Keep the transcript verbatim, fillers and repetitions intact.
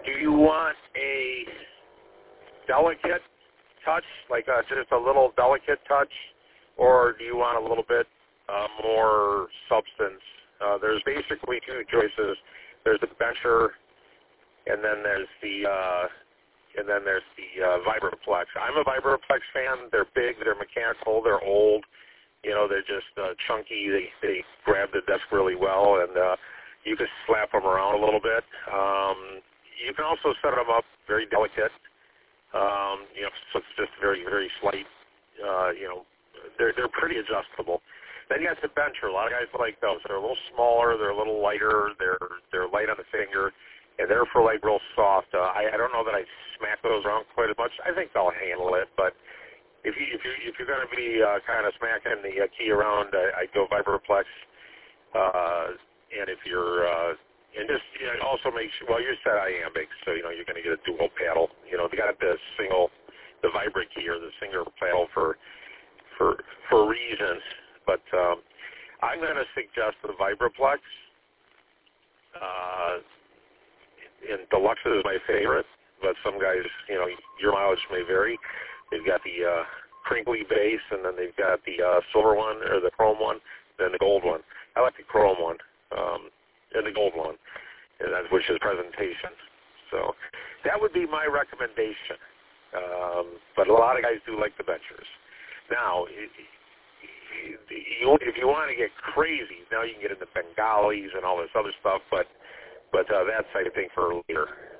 do you want a delicate touch, like uh, just a little delicate touch, or do you want a little bit uh, more substance? Uh, there's basically two choices. There's the bencher, and then there's the uh, and then there's the uh, Vibraplex. I'm a Vibraplex fan. They're big, they're mechanical, they're old. You know, they're just uh, chunky. They they grab the desk really well, and uh, you can slap them around a little bit. Um, you can also set them up very delicate. Um, you know, so it's just very very slight. Uh, you know, they're they're pretty adjustable. Then you got the bencher. A lot of guys like those. They're a little smaller. They're a little lighter. They're they're light on the finger, and they're for like real soft. Uh, I, I don't know that I smack those around quite as much. I think they'll handle it, but if you if you if you're going to be uh, kind of smacking the uh, key around, I, I'd go Vibraplex. Uh, and if you're uh, and just you know, also make sure. Well, you said iambic, so you know you're going to get a dual paddle. You know, they got the single, the Vibra key or the single paddle for for for reasons. But um, I'm going to suggest the Vibraplex. Uh, and Deluxe is my favorite, but some guys, you know, your mileage may vary. They've got the uh, crinkly base, and then they've got the uh, silver one, or the chrome one, then the gold one. I like the chrome one, um, and the gold one, and that, which is presentation. So that would be my recommendation. Um, but a lot of guys do like the benchers. Now, it, You, if you want to get crazy, now you can get into Bengalis and all this other stuff, but but uh, that's, I think, for later.